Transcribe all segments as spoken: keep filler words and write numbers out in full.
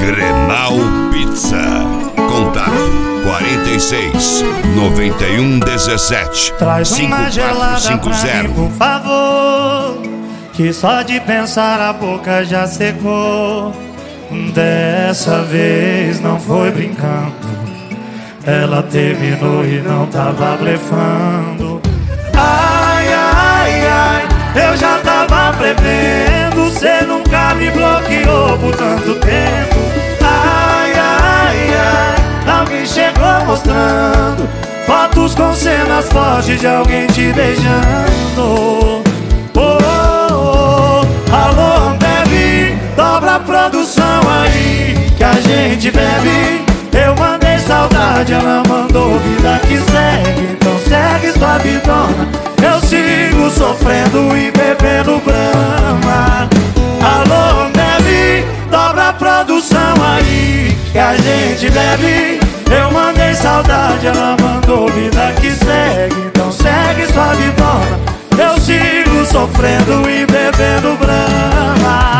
Grenal Pizza. Contato quarenta e seis, noventa e um, dezessete, Traz uma gelada pra mim, por favor, que só de pensar a boca já secou. Dessa vez não foi brincando, ela terminou e não tava blefando. Ai, ai, ai, eu já tava prevendo, cê nunca me bloqueou por tanto tempo. Ai, ai, ai, alguém chegou mostrando fotos com cenas fortes de alguém te beijando. Oh, oh, oh, alô, Ambev, dobra a produção aí que a gente bebe. Eu mandei saudade, ela mandou vida que segue. Então segue sua vidona, eu sigo sofrendo e bebendo Brahma. Alô, Ambev, dobra a produção aí que a gente bebe. Eu mandei saudade, ela mandou vida que segue. Então segue sua vidona, eu sigo sofrendo e bebendo Brahma.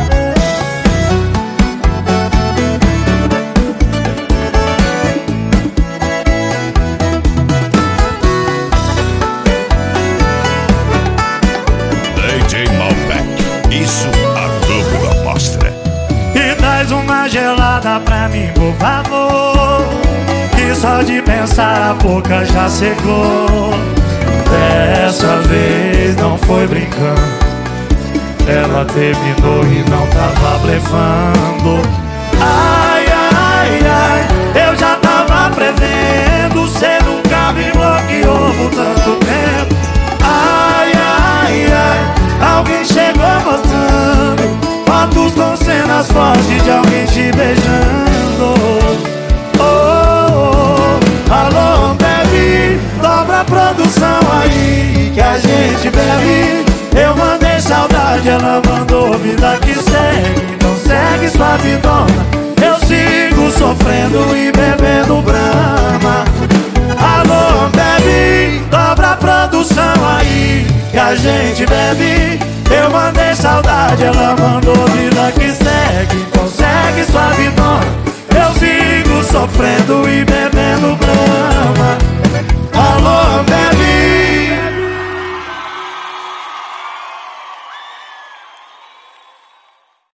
Isso a Globo não mostra. E traz uma gelada pra mim, por favor, que só de pensar a boca já secou. Dessa vez não foi brincando, ela terminou e não tava blefando. Ai, ai, ai, eu já tava prevendo, cê nunca me bloqueou por tanto tempo. Ai, ai, ai, alguém chegou mostrando fotos com cenas fortes de alguém te beijando. Oh, oh, oh, alô, Ambev, dobra a produção aí que a gente bebe. Eu mandei saudade, ela mandou vida que segue. Então segue sua vidona, eu sigo sofrendo e bebendo Brahma. Alô, Ambev, dobra a produção aí que a gente bebe. Eu mandei saudade, ela mandou vida que segue. Então segue sua vidona, eu sigo sofrendo e bebendo